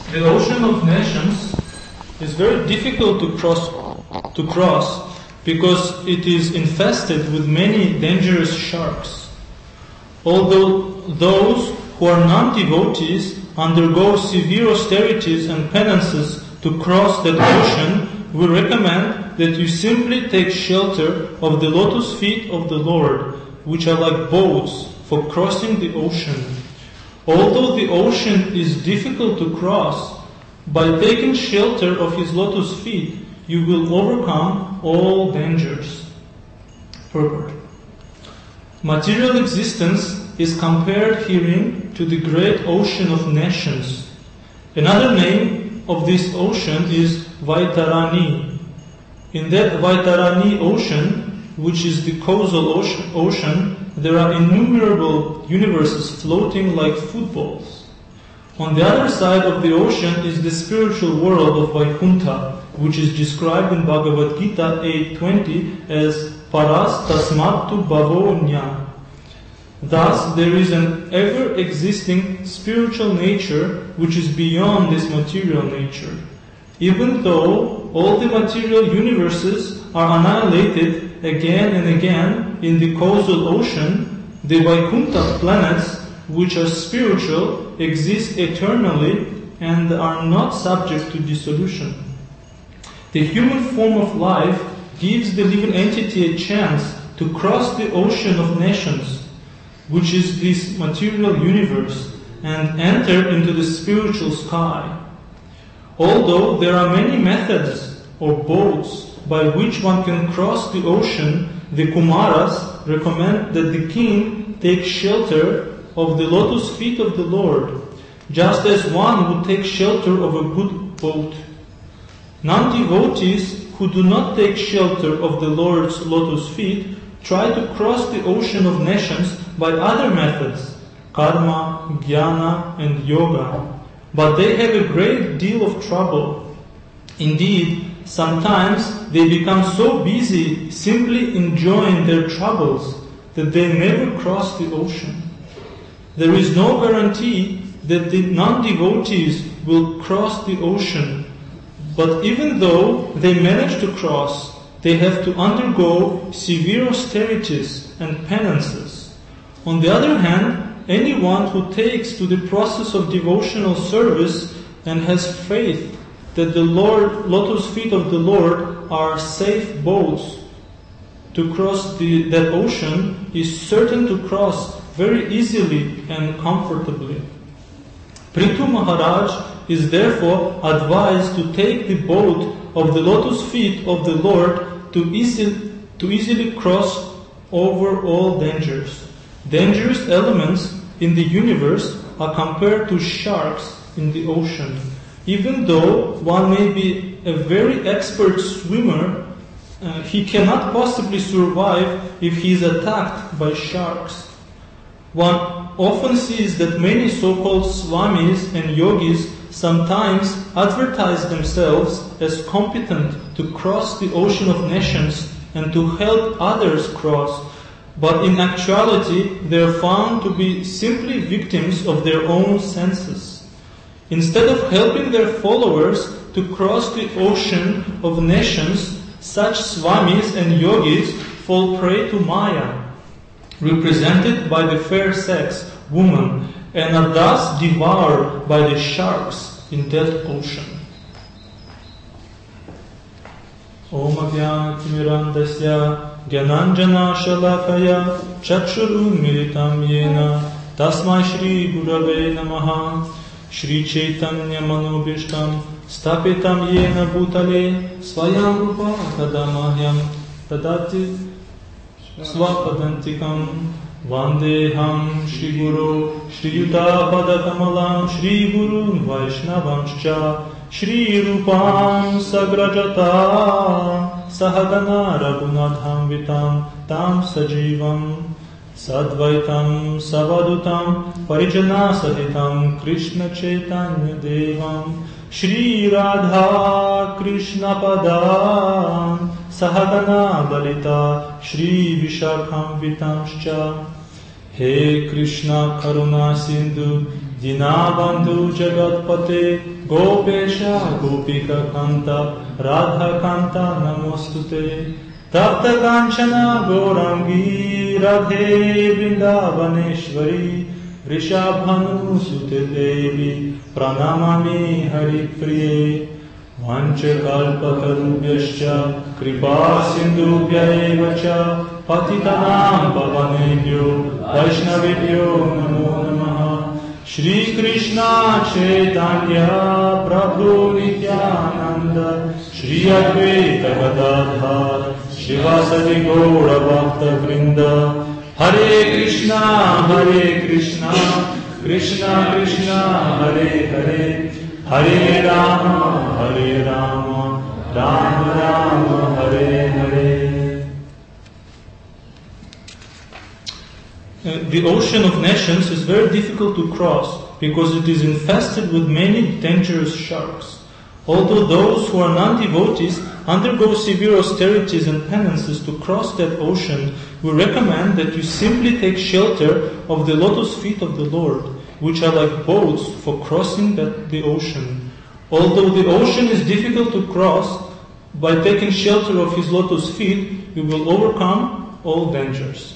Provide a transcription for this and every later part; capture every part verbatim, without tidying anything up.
The ocean of nations is very difficult to cross, to cross because it is infested with many dangerous sharks. Although those who are non-devotees undergo severe austerities and penances to cross that ocean, we recommend that you simply take shelter of the lotus feet of the Lord, which are like boats for crossing the ocean. Although the ocean is difficult to cross, by taking shelter of his lotus feet, you will overcome all dangers. Purport. Material existence is compared herein to the great ocean of nations. Another name of this ocean is Vaitarani. In that Vaitarani ocean, which is the causal ocean, ocean, there are innumerable universes floating like footballs. On the other side of the ocean is the spiritual world of Vaikuntha, which is described in Bhagavad Gita eight twenty as Paras Tasmattu Bhavonya. Thus, there is an ever-existing spiritual nature which is beyond this material nature. Even though all the material universes are annihilated again and again in the causal ocean, the Vaikuntha planets, which are spiritual, exist eternally and are not subject to dissolution. The human form of life gives the living entity a chance to cross the ocean of nations, which is this material universe, and enter into the spiritual sky. Although there are many methods or boats by which one can cross the ocean, the Kumaras recommend that the king take shelter of the lotus feet of the Lord, just as one would take shelter of a good boat. Non-devotees who do not take shelter of the Lord's lotus feet try to cross the ocean of nations by other methods, karma, jnana, and yoga, but they have a great deal of trouble. Indeed, sometimes they become so busy simply enjoying their troubles that they never cross the ocean. There is no guarantee that the non-devotees will cross the ocean, but even though they manage to cross, they have to undergo severe austerities and penances. On the other hand, anyone who takes to the process of devotional service and has faith that the Lord, lotus feet of the Lord are safe boats to cross the, that ocean, is certain to cross very easily and comfortably. Prithu Maharaj is therefore advised to take the boat of the lotus feet of the Lord to, easy, to easily cross over all dangers. Dangerous elements in the universe are compared to sharks in the ocean. Even though one may be a very expert swimmer, uh, he cannot possibly survive if he is attacked by sharks. One often sees that many so-called swamis and yogis sometimes advertise themselves as competent to cross the ocean of nations and to help others cross, but in actuality they are found to be simply victims of their own senses. Instead of helping their followers to cross the ocean of nations, such swamis and yogis fall prey to Maya, represented by the fair sex, woman, and are thus devoured by the sharks in that ocean. Om Ajnana-timirandasya Gyananjana Shalakaya Chakshurun Militam Yena Tasmai Shri Gurave Namaha Shri Chaitanya Manobishtam Stapitam Yena Bhutale Swayam Rupa Kadamahyam Tadati Swapadantikam Vandeham Shri Guru Shri Yuta Padakamalam Shri Guru Vaishnavamscha Shri Rupam Sagrajata Sahagana Raghunathan Vitam Tam Sajivam Sadvaitam Savadutam Parijana Sahitam Krishna Chaitanya Devam Shri Radha Krishna Padam Sahagana Lalita Shri Vishakham Vitamscha. He Krishna Karuna Sindhu Dinabandhu Jagatpate Gopesha Gopika Kanta Radha Kanta Namostute Tapta Kanchana Gaurangi Radhe Vrindavaneshwari Rishabhanu Sute Devi Pranamami Hari Priye Vanchakalpatarubhyascha Kripa Sindhubhya Evacha Patitanam Pavanebhyo Vaishnavebhyo Namo Namaha Shri Krishna Chaitanya Prabhu Nityananda Shri Advaita Gadadhar Shivasadi Gaura Bhakta Vrinda Hare Krishna Hare Krishna Krishna Krishna Hare Hare Hare Rama Hare Rama Rama Rama Hare Hare. Uh, the ocean of nations is very difficult to cross because it is infested with many dangerous sharks. Although those who are non-devotees undergo severe austerities and penances to cross that ocean, we recommend that you simply take shelter of the lotus feet of the Lord, which are like boats for crossing that, the ocean. Although the ocean is difficult to cross, by taking shelter of his lotus feet, we will overcome all dangers.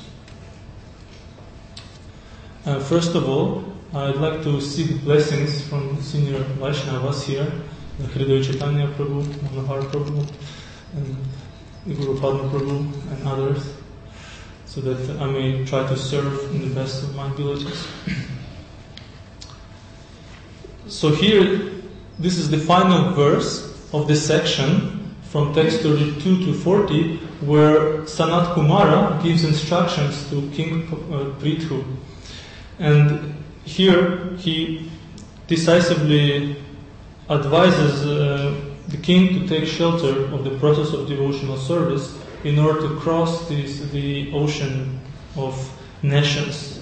Uh, first of all, I'd like to seek blessings from senior Vaishnavas here, the Hriday Chaitanya Prabhu, Manohar Prabhu, and Guru Padma Prabhu, and others, so that I may try to serve in the best of my abilities. So here, this is the final verse of this section from text thirty-two to forty, where Sanat Kumara gives instructions to King uh, Prithu. And here he decisively advises uh, the king to take shelter of the process of devotional service in order to cross this, the ocean of nations.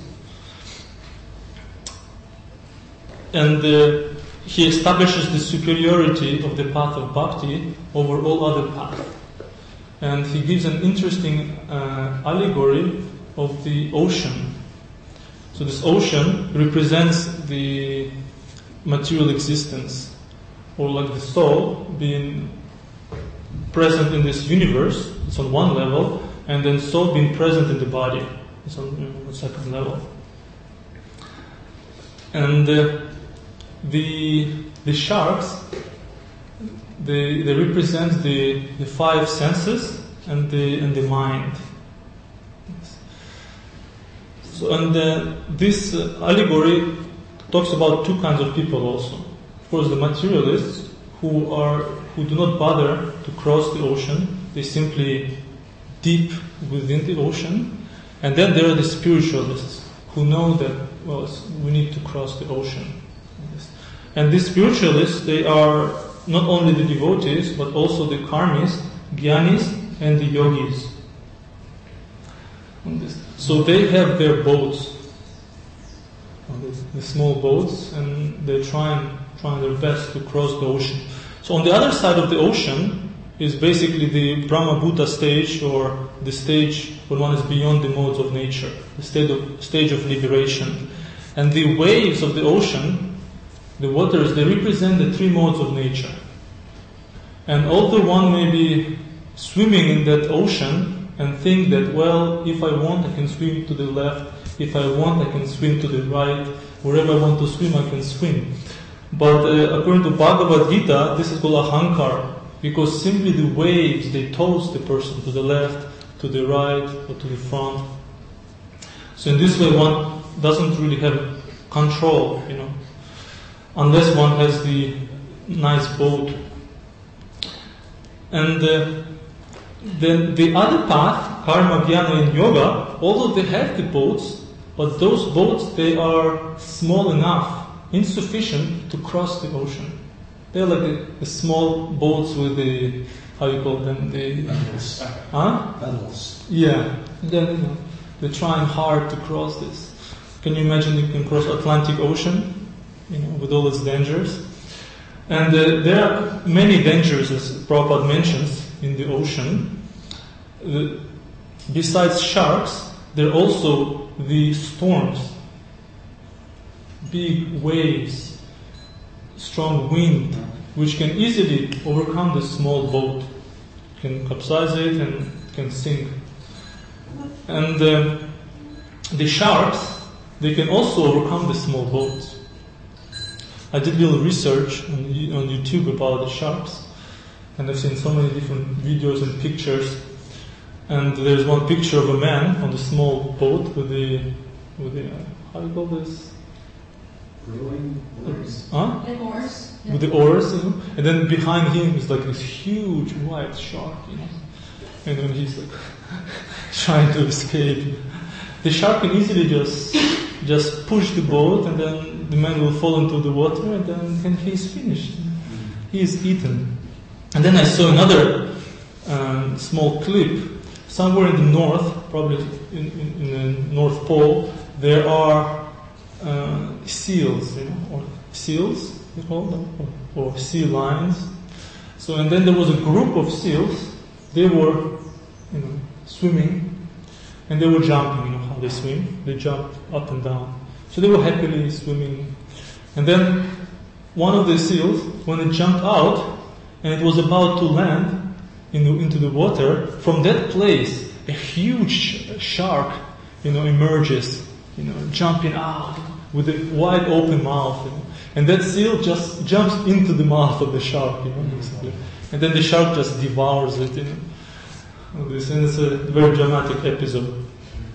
And uh, he establishes the superiority of the path of bhakti over all other paths. And he gives an interesting uh, allegory of the ocean. So this ocean represents the material existence, or like the soul being present in this universe. It's on one level, and then soul being present in the body. It's on you know, the second level. And uh, the the sharks, they they represent the the five senses and the and the mind. So, and uh, this uh, allegory talks about two kinds of people also. Of course, the materialists who are who do not bother to cross the ocean; they simply dip within the ocean. And then there are the spiritualists who know that well, we need to cross the ocean. And these spiritualists, they are not only the devotees, but also the karmis, jnanis, and the yogis. So they have their boats, the small boats, and they're trying, trying their best to cross the ocean. So on the other side of the ocean is basically the Brahma-Bhuta stage, or the stage when one is beyond the modes of nature, the stage of, stage of liberation. And the waves of the ocean, the waters, they represent the three modes of nature. And although one may be swimming in that ocean and think that, well, if I want, I can swim to the left. If I want, I can swim to the right. Wherever I want to swim, I can swim. But uh, according to Bhagavad Gita, this is called ahankar, because simply the waves, they toss the person to the left, to the right, or to the front. So in this way, one doesn't really have control, you know, unless one has the nice boat. And uh, then the other path, karma, jnana, and yoga, although they have the boats, but those boats, they are small enough, insufficient to cross the ocean. They're like the, the small boats with the, how you call them, the... Paddles. Huh? Paddles. Yeah. Then, you know, they're trying hard to cross this. Can you imagine you can cross Atlantic Ocean, you know, with all its dangers? And uh, there are many dangers, as Prabhupada mentions, in the ocean. Uh, besides sharks, there are also the storms. big waves, strong wind, which can easily overcome this small boat, can capsize it and can sink. And uh, the sharks, they can also overcome the small boats. I did a little research on, on YouTube about the sharks, and I've seen so many different videos and pictures. And there's one picture of a man on the small boat with the, with the, uh, how do you call this? Rowing oars. Huh? And oars. Yeah. With the oars, you know? And then behind him is like this huge white shark, you know? And then he's like trying to escape. The shark can easily just just push the boat, and then the man will fall into the water, and then and he's finished. He is eaten. And then I saw another um, small clip. Somewhere in the north, probably in, in, in the North Pole, there are uh, seals, you know, or seals, you call them, or, or sea lions. So, and then there was a group of seals. They were, you know, swimming, and they were jumping. You know how they swim? They jump up and down. So they were happily swimming. And then one of the seals, when it jumped out, and it was about to land in the, into the water, from that place, a huge shark, you know, emerges, you know, jumping out with a wide open mouth, you know. And that seal just jumps into the mouth of the shark, you know, basically. And then the shark just devours it, you know. This is a very dramatic episode.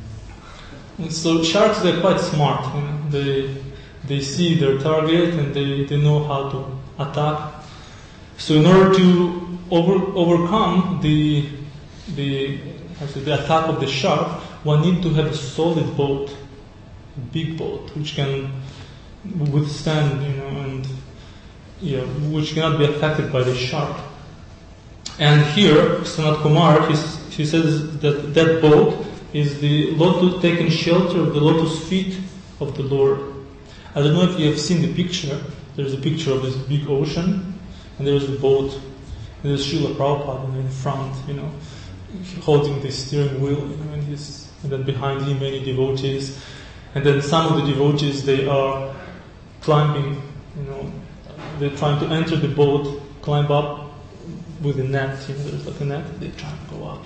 And so sharks, they're quite smart, you know. They they see their target and they, they know how to attack. So in order to over, overcome the the actually the attack of the shark, one need to have a solid boat, a big boat, which can withstand, you know, and yeah, which cannot be affected by the shark. And here, Sanat Kumar, he's, he says that that boat is the lotus, taking shelter of the lotus feet of the Lord. I don't know if you have seen the picture. There's a picture of this big ocean, and there's the boat. And there's Srila Prabhupada in front, you know, holding the steering wheel, you know, and, he's, and then behind him many devotees. And then some of the devotees, they are climbing, you know, they're trying to enter the boat, climb up with a net, you know, there's like a net, they try to go up.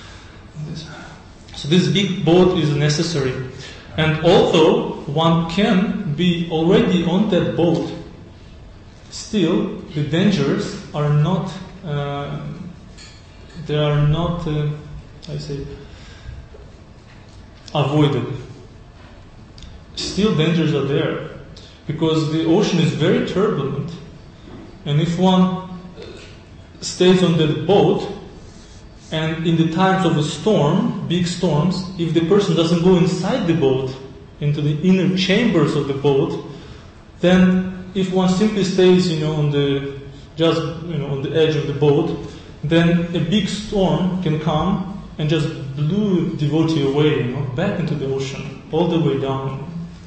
So this big boat is necessary. And although one can be already on that boat, still the dangers are not, uh, they are not, uh, I say, avoided. Still dangers are there, because the ocean is very turbulent, and if one stays on the boat, and in the times of a storm, big storms, if the person doesn't go inside the boat, into the inner chambers of the boat, then if one simply stays, you know, on the just you know on the edge of the boat, then a big storm can come and just blew the devotee away, you know, back into the ocean, all the way down.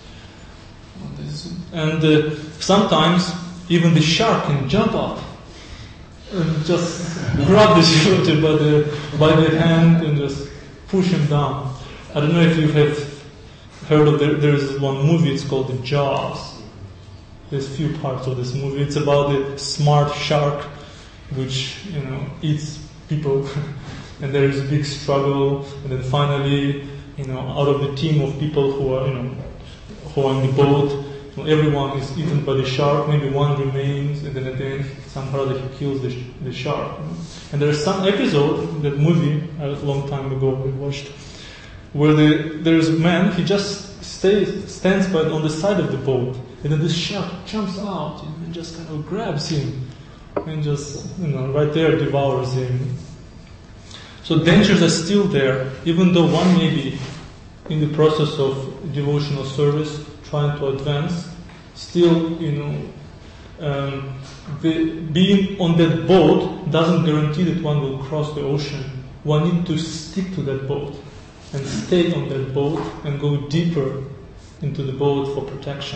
And uh, sometimes even the shark can jump up and just grab the devotee by the by the hand and just push him down. I don't know if you have heard of the, there's one movie. It's called The Jaws. There's a few parts of this movie. It's about a smart shark which you know eats people, and there is a big struggle, and then finally, you know, out of the team of people who are you know who are in the boat, everyone is eaten by the shark. Maybe one remains, and then at the end, somehow he kills the, the shark. And there is some episode in that movie a long time ago we watched, where the, there is a man. He just stays, stands by on the side of the boat, and then this shark jumps out and just kind of grabs him, and just you know right there devours him. So dangers are still there, even though one may be in the process of devotional service, trying to advance. Still, you know, um, the, being on that boat doesn't guarantee that one will cross the ocean. One needs to stick to that boat and stay on that boat and go deeper into the boat for protection.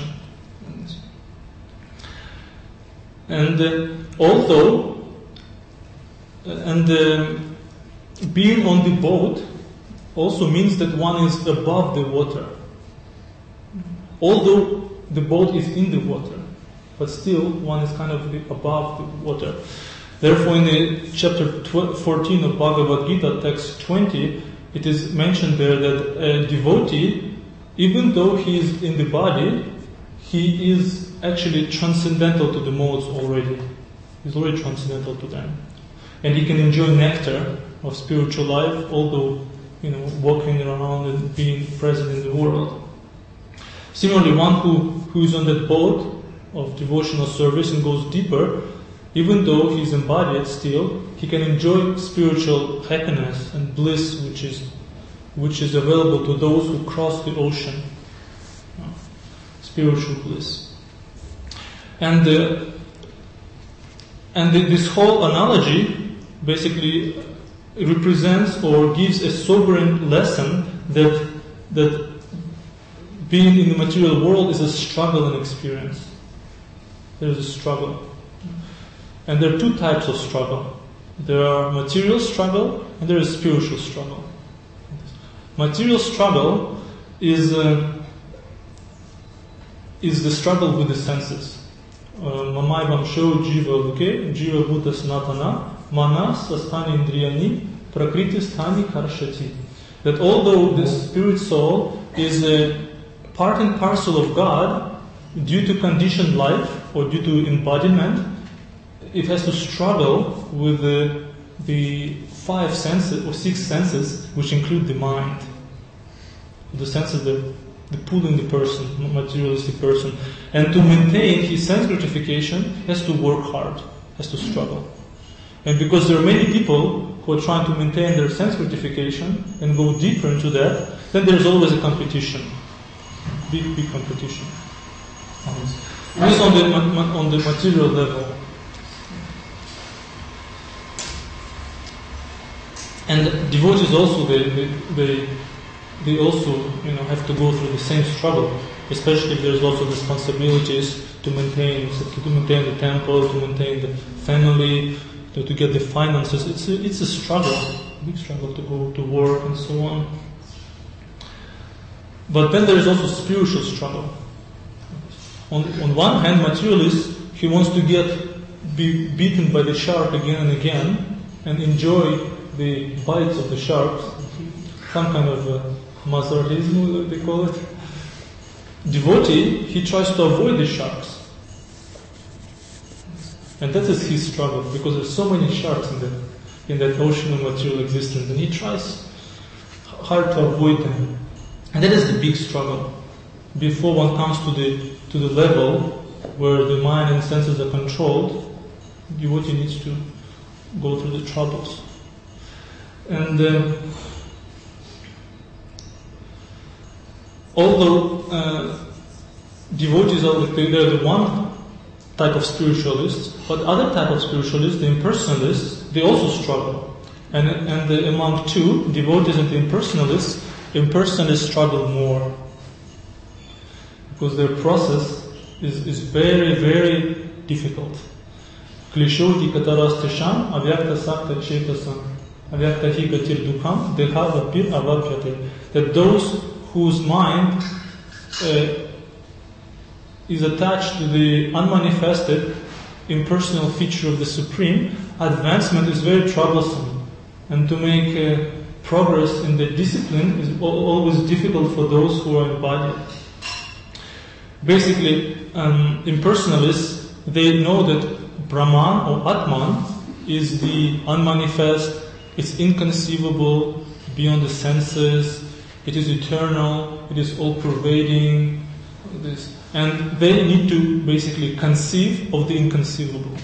And uh, although, uh, and uh, being on the boat also means that one is above the water. Although the boat is in the water, but still one is kind of above the water. Therefore, in the chapter fourteen of Bhagavad Gita, text twenty, it is mentioned there that a devotee, even though he is in the body, he is actually transcendental to the modes already. He's already transcendental to them. And he can enjoy nectar of spiritual life, although, you know, walking around and being present in the world. Similarly, one who, who is on that boat of devotional service and goes deeper, even though he's embodied still, he can enjoy spiritual happiness and bliss, which is which is available to those who cross the ocean. Spiritual bliss. And uh, and the, this whole analogy basically represents or gives a sobering lesson that that being in the material world is a struggle and experience. There is a struggle. And there are two types of struggle. There are material struggle and there is spiritual struggle. Material struggle is uh, is the struggle with the senses. Mamai Vamsho Jiva Luke, Jiva Bhuta Sanatana, Manas Astani Indriyani, Prakriti Sthani Karshati. That although the spirit soul is a part and parcel of God, due to conditioned life or due to embodiment, it has to struggle with the, the five senses or six senses, which include the mind. The senses that, that pull in the person, materialistic person. And to maintain his sense gratification, he has to work hard, has to struggle. And because there are many people who are trying to maintain their sense gratification and go deeper into that, then there's always a competition. Big, big competition. This on the, on the material level. And devotees also, they, they, they, they also, you know, have to go through the same struggle, especially if there's lots of responsibilities to maintain, to maintain the temple, to maintain the family, to, to get the finances. It's a, it's a struggle, a big struggle to go to work and so on. But then there is also spiritual struggle. On, on one hand, materialist, he wants to get be beaten by the shark again and again and enjoy the bites of the sharks, some kind of uh, masochism, they call it. Devotee, he tries to avoid the sharks. And that is his struggle, because there's so many sharks in that, in that ocean of material existence, and he tries hard to avoid them. And that is the big struggle. Before one comes to the to the level where the mind and senses are controlled, devotee needs to go through the troubles. And uh, although uh, devotees are the, they're the one type of spiritualists, but other type of spiritualists, the impersonalists, they also struggle. And and the, among two, devotees and the impersonalists, impersonalists struggle more. Because their process is, is very, very difficult. Klishoti katarastasham avyakta sakta chetasam avyakta hi gatir dukham deha vapir avapyate. That those whose mind uh, is attached to the unmanifested impersonal feature of the Supreme, advancement is very troublesome. And to make uh, progress in the discipline is always difficult for those who are embodied. Basically, um, impersonalists, they know that Brahman or Atman is the unmanifest, it's inconceivable, beyond the senses, it is eternal, it is all-pervading, this, and they need to basically conceive of the inconceivable.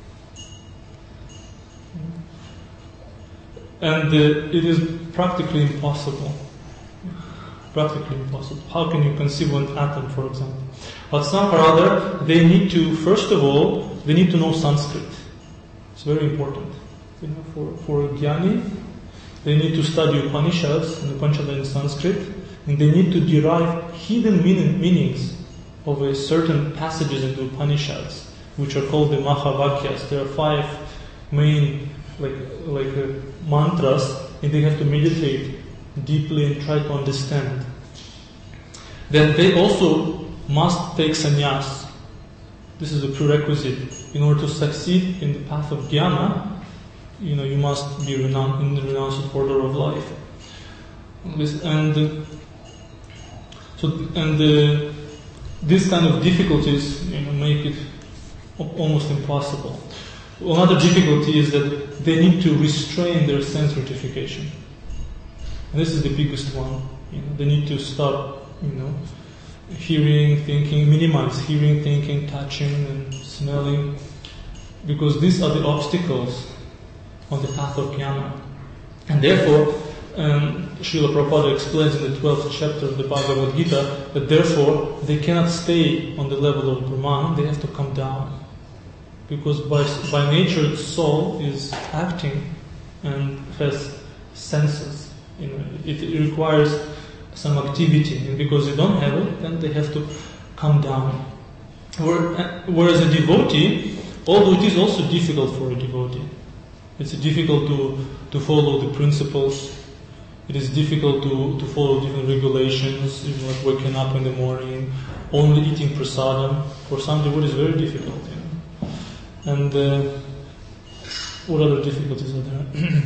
And uh, it is practically impossible. Practically impossible. How can you conceive an atom, for example? But somehow or other, they need to, first of all, they need to know Sanskrit. It's very important. You know, for, for Jnani, they need to study Upanishads and Upanishads in Sanskrit, and they need to derive hidden meaning, meanings of a certain passages in the Upanishads, which are called the Mahavakyas. There are five main like like uh, mantras, and they have to meditate deeply and try to understand. Then they also must take sannyas. This is a prerequisite. In order to succeed in the path of jnana, you know, you must be renounced in the renounced order of life. And uh, so, and uh, these kind of difficulties, you know, make it almost impossible. Another difficulty is that they need to restrain their sense gratification, and this is the biggest one. You know, they need to stop, you know, hearing, thinking, minimize hearing, thinking, touching, and smelling, because these are the obstacles on the path of jnana. And therefore, um, Srila Prabhupada explains in the twelfth chapter of the Bhagavad Gita that therefore they cannot stay on the level of Brahman, they have to come down. Because by, by nature the soul is acting and has senses. You know, it, it requires some activity, and because they don't have it, then they have to come down. Whereas a devotee, although it is also difficult for a devotee, it's difficult to, to follow the principles, it is difficult to, to follow different regulations, you know, like waking up in the morning, only eating prasadam. For some devotees it's very difficult. You know. And uh, what other difficulties are there?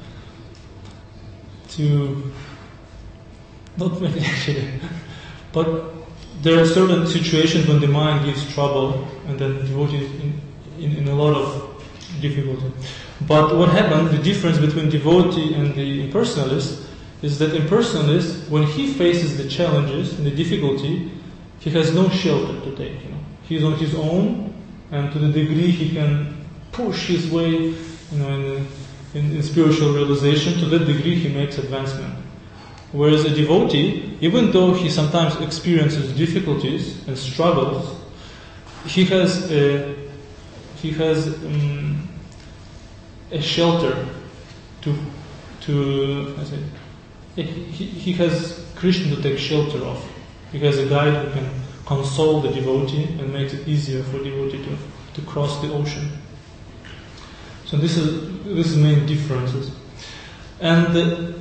to Not many actually, but there are certain situations when the mind gives trouble, and then the devotee is in, in, in a lot of difficulty. But what happens, the difference between devotee and the impersonalist, is that impersonalist, when he faces the challenges and the difficulty, he has no shelter to take. You know, he's on his own, and to the degree he can push his way, you know, in, in, in spiritual realization, to that degree he makes advancement. Whereas a devotee, even though he sometimes experiences difficulties and struggles, he has a, he has um, a shelter to to I say, he, he has Krishna to take shelter of. He has a guide who can console the devotee and makes it easier for the devotee to, to cross the ocean. So this is this is the main differences. And uh,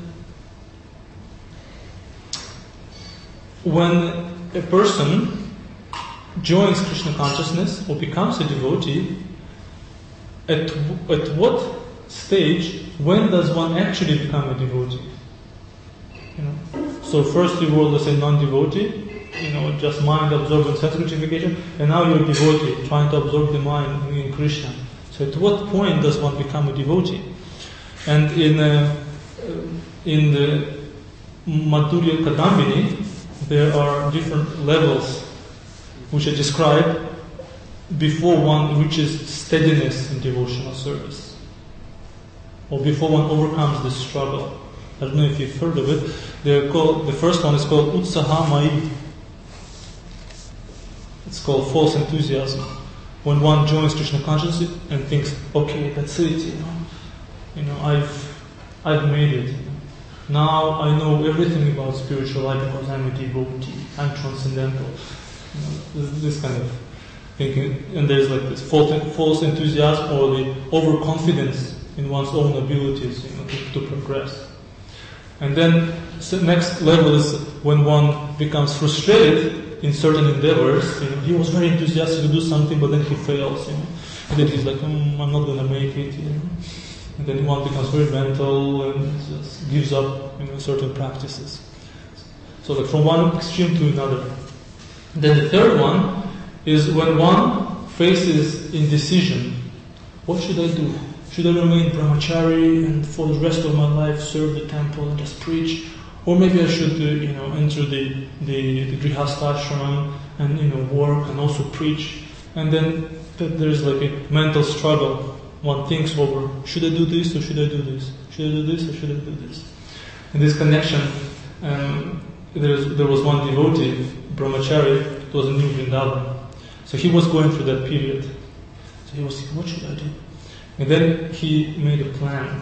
when a person joins Krishna consciousness or becomes a devotee, at at what stage, when does one actually become a devotee? You know, so first you were, let's say, non-devotee, you know, just mind absorbing sense gratification, and now you're a devotee, trying to absorb the mind in Krishna. So at what point does one become a devotee? And in uh, in the Madhurya Kadambini, there are different levels which are described before one reaches steadiness in devotional service, or before one overcomes the struggle. I don't know if you've heard of it. They're called, the first one is called Utsaha Mai. It's called false enthusiasm. When one joins Krishna consciousness and thinks, okay, that's it, you know, you know, I've I've made it. You know. Now I know everything about spiritual life because I'm a devotee. I'm transcendental. You know, this, this kind of thinking. And there's like this false, false enthusiasm or the overconfidence in one's own abilities, you know, to, to progress. And then the next level is when one becomes frustrated in certain endeavors. You know, he was very enthusiastic to do something, but then he fails. You know, and then he's like, mm, I'm not going to make it. You know. And then one becomes very mental and just gives up, you know, certain practices. So like from one extreme to another. Then the third one is when one faces indecision. What should I do? Should I remain brahmachari and for the rest of my life serve the temple and just preach? Or maybe I should, uh, you know, enter the, the, the grihastashram and, you know, work and also preach. And then there's like a mental struggle. One thinks over, should I do this or should I do this? Should I do this or should I do this? In this connection, um, there, was, there was one devotee, brahmachari, it was in New Vrindavan. So he was going through that period. So he was thinking, what should I do? And then he made a plan.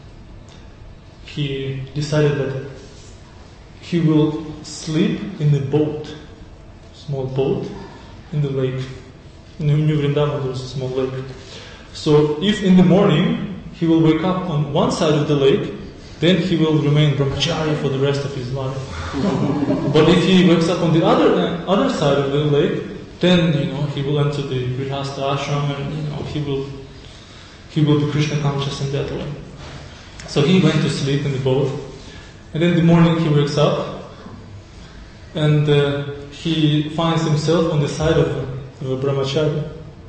He decided that he will sleep in the boat, small boat, in the lake. In New Vrindavan there was a small lake. So if in the morning he will wake up on one side of the lake, then he will remain brahmachari for the rest of his life. But if he wakes up on the other uh, other side of the lake, then you know he will enter the grihastha ashram, and you know he will he will be Krishna conscious in that way. So he went to sleep in the boat, and then in the morning he wakes up, and uh, he finds himself on the side of a, of a brahmachari.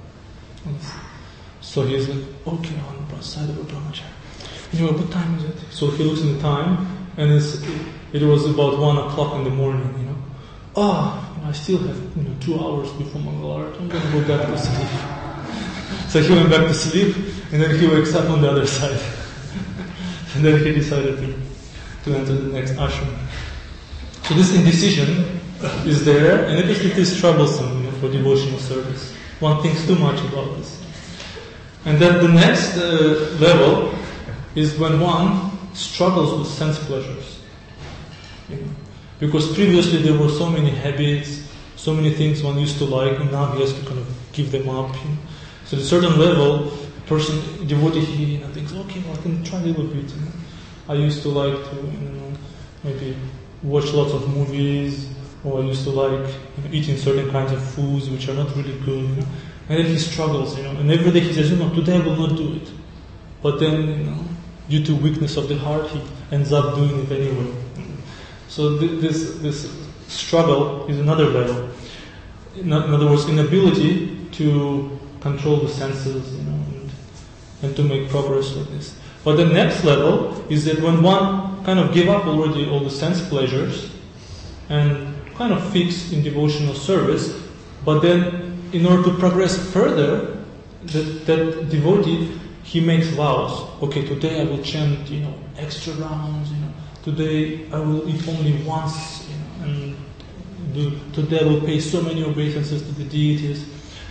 So he's like, okay, on the side of a brahmachari. You know, what time is it? So he looks in the time, and it's, it was about one o'clock in the morning. You know, oh, I still have you know two hours before Mangalarati. I'm going to go back to sleep. So he went back to sleep, and then he wakes up on the other side, and then he decided to to enter the next ashram. So this indecision is there, and it is, it is troublesome, you know, for devotional service. One thinks too much about this. And then the next uh, level is when one struggles with sense pleasures. You know, because previously there were so many habits, so many things one used to like, and now he has to kind of give them up. You know. So at a certain level, a person, devotee, he you know, thinks, okay, well, I can try a little bit. You know. I used to like to, you know, maybe watch lots of movies, or I used to like you know, eating certain kinds of foods which are not really good. You know. And then he struggles, you know, and every day he says, you know, today I will not do it. But then, you know, due to weakness of the heart, he ends up doing it anyway. So th- this this struggle is another level. In, in other words, inability to control the senses, you know, and, and to make progress with this. But the next level is that when one kind of give up already all the sense pleasures and kind of fix in devotional service, but then in order to progress further, that, that devotee, he makes vows. Okay, today I will chant, you know, extra rounds, you know. Today I will eat only once, you know, and do, today I will pay so many obeisances to the deities.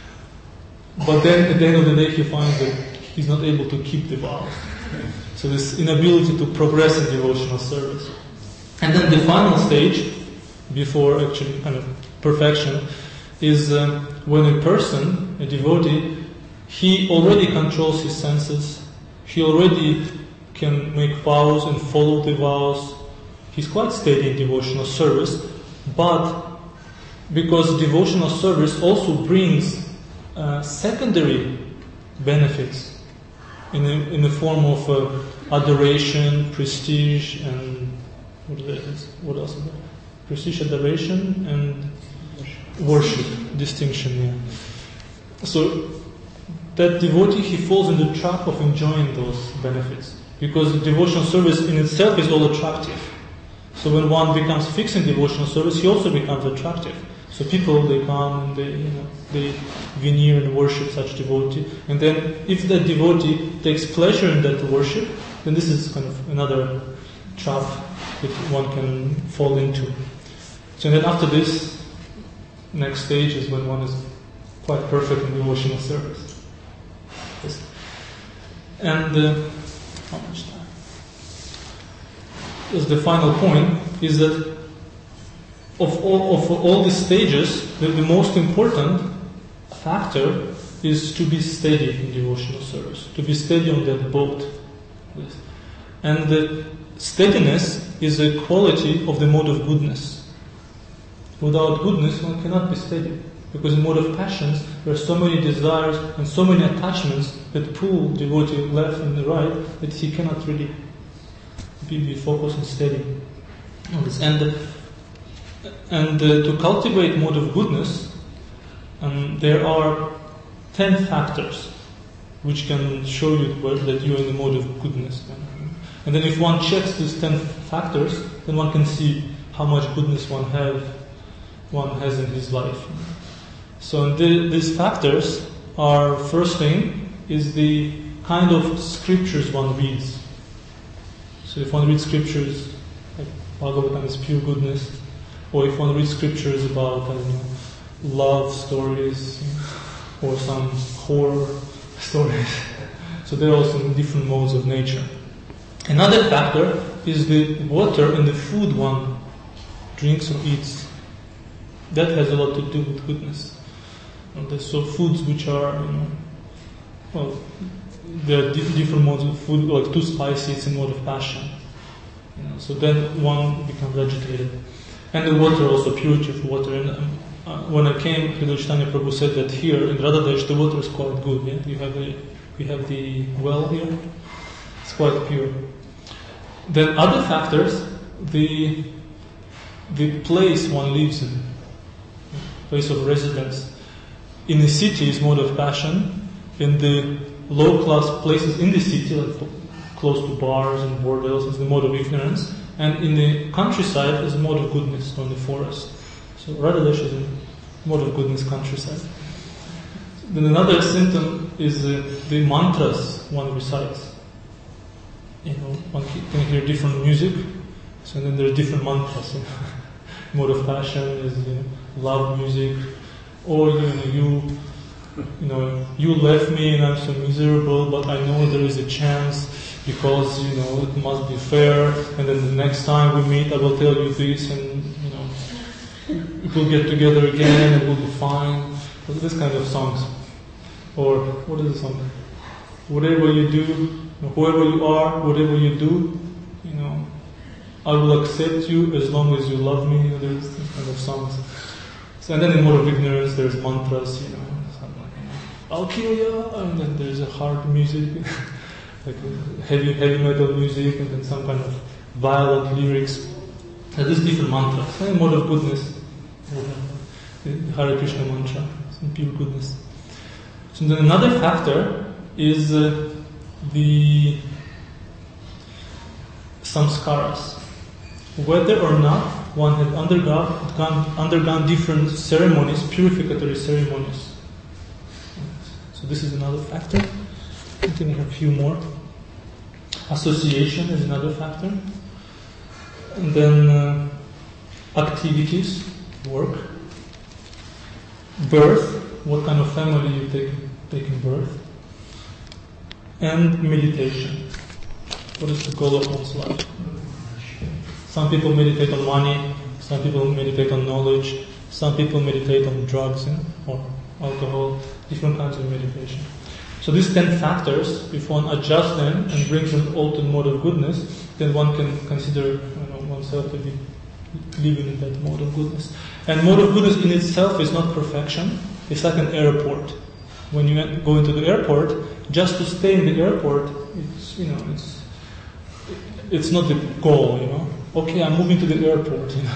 But then at the end of the day he finds that he's not able to keep the vows. So this inability to progress in devotional service. And then the final stage, before actually kind of perfection, is um, when a person, a devotee, he already controls his senses, he already can make vows and follow the vows, he's quite steady in devotional service, but because devotional service also brings uh, secondary benefits in the, in the form of uh, adoration, prestige, and what, is what else is that? Prestige, adoration, and worship, distinction, yeah. So that devotee, he falls in the trap of enjoying those benefits, because devotional service in itself is all attractive. So when one becomes fixed in devotional service, he also becomes attractive. So people, they come, they you know, they veneer and worship such devotee, and then if that devotee takes pleasure in that worship, then this is kind of another trap that one can fall into. So then after this, next stage is when one is quite perfect in devotional service. Yes. And uh, how much time? As the final point is that of all of all these stages, the, the most important factor is to be steady in devotional service, to be steady on that boat. Yes. And the steadiness is a quality of the mode of goodness. Without goodness, one cannot be steady. Because in mode of passions, there are so many desires and so many attachments that pull devotee left and right that he cannot really be, be focused and steady on this. And, and uh, to cultivate mode of goodness, um, there are ten factors which can show you that you are in the mode of goodness. And then if one checks these ten factors, then one can see how much goodness one have, one has in his life. So the, these factors are, first thing, is the kind of scriptures one reads. So if one reads scriptures, like Bhagavatam is pure goodness, or if one reads scriptures about, I don't know, love stories, or some horror stories. So they're also in different modes of nature. Another factor is the water and the food one drinks or eats. That has a lot to do with goodness. And so foods which are, you know, well, there are di- different modes of food, like too spicy, it's a mode of passion. know, so then one becomes agitated. And the water also, purity of water. And um, uh, when I came, Hridaya Chaitanya Prabhu said that here in Radhadesh the water is quite good. Yeah, you have a, we have the well here. It's quite pure. Then other factors, the the place one lives in, place of residence. In the city is mode of passion. In the low class places in the city, like close to bars and bordels, is the mode of ignorance. And in the countryside is a mode of goodness, or in the forest. So Radhadesh is a mode of goodness countryside. Then another symptom is uh, the mantras one recites. You know, one can hear different music, so then there are different mantras. You know. Mode of passion is, you know, love music, or you know, you, you know, you left me and I'm so miserable, but I know there is a chance because you know it must be fair. And then the next time we meet, I will tell you this, and you know, we'll get together again, and we'll be fine. This kind of songs, or what is the song? Whatever you do. Whoever you are, whatever you do, you know, I will accept you as long as you love me. You know, there's this kind of songs. So, and then in mode of ignorance, there's mantras, you know, something like, you know, I'll kill you, and then there's a hard music, like heavy heavy metal music, and then some kind of violent lyrics. And there's different mantras. And mode of goodness, the Hare Krishna mantra, some pure goodness. So then another factor is Uh, the samskaras. Whether or not one had undergone, undergone different ceremonies, purificatory ceremonies. So this is another factor. I think we have a few more. Association is another factor. And then uh, activities, work. Birth, what kind of family you take taking birth. And meditation. What is the goal of one's life? Some people meditate on money, some people meditate on knowledge, some people meditate on drugs, you know, or alcohol, different kinds of meditation. So these ten factors, if one adjusts them and brings them all to the mode of goodness, then one can consider, you know, oneself to be living in that mode of goodness. And mode of goodness in itself is not perfection. It's like an airport. When you go into the airport, just to stay in the airport, it's, you know, it's it's not the goal, you know. Okay, I'm moving to the airport, you know.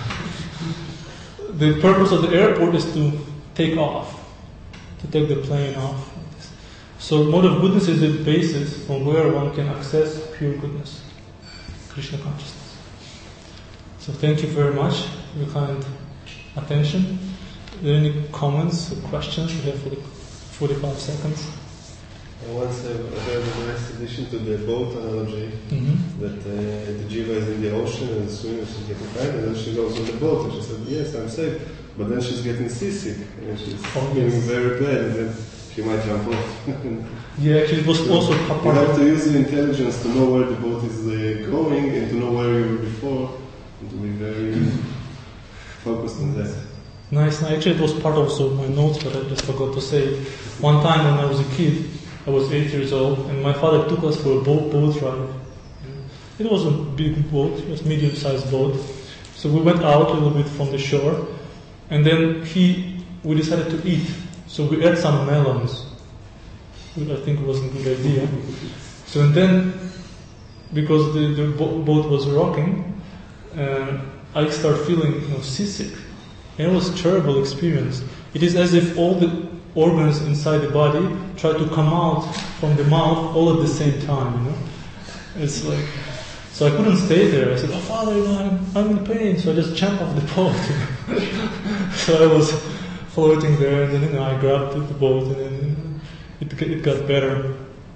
The purpose of the airport is to take off, to take the plane off. So mode of goodness is the basis from where one can access pure goodness, Krishna consciousness. So thank you very much for your kind attention. Are there any comments or questions you have for the forty-five seconds? I once uh, heard a nice addition to the boat analogy, mm-hmm. that uh, the jiva is in the ocean and as soon as she's getting tired, and then she goes on the boat and she said, yes, I'm safe. But then she's getting seasick and she's oh, feeling yes. very bad, and then she might jump off. Yeah, actually it was also part You have to use your intelligence to know where the boat is uh, going and to know where you were before, and to be very focused on that. Nice. Actually, it was part also of my notes, but I just forgot to say it. One time when I was a kid, I was eight years old, and my father took us for a boat, boat ride. It wasn't a big boat, it was a medium-sized boat. So we went out a little bit from the shore, and then he, we decided to eat. So we ate some melons, which I think was a good idea. So and then, because the, the boat was rocking, uh, I started feeling, you know, seasick. And it was a terrible experience. It is as if all the organs inside the body try to come out from the mouth all at the same time, you know. It's like, so I couldn't stay there. I said, oh Father, you know, I'm, I'm in pain. So I just jumped off the boat. So I was floating there, and then, you know, I grabbed the boat, and then it, it got better.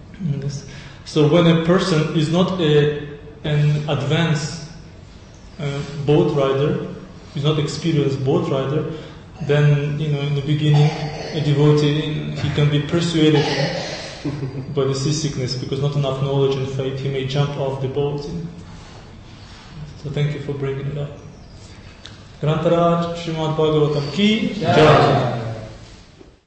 So when a person is not a, an advanced uh, boat rider, is not experienced boat rider, then, you know, in the beginning, a devotee, he can be persuaded by the seasickness, because not enough knowledge and faith, he may jump off the boat. So thank you for bringing it up. Grantaraj Srimad Bhagavatam ki Jai.